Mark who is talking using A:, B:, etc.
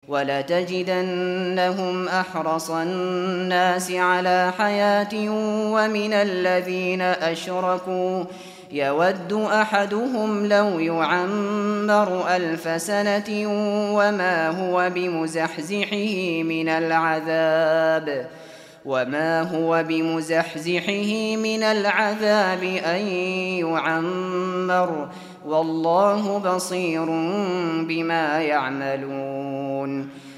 A: وَلَتَجِدَنَّهُمْ أَحْرَصَ النَّاسِ عَلَىٰ حَيَاةٍ وَمِنَ الَّذِينَ أَشْرَكُوا يَوَدُّ أَحَدُهُمْ لَوْ يُعَمَّرُ 1000 سَنَةٍ وَمَا هُوَ بِمُزَحْزِحِهِ مِنَ الْعَذَابِ أَن يُعَمَّرَ ۗ وَاللَّهُ بَصِيرٌ بِمَا يَعْمَلُونَ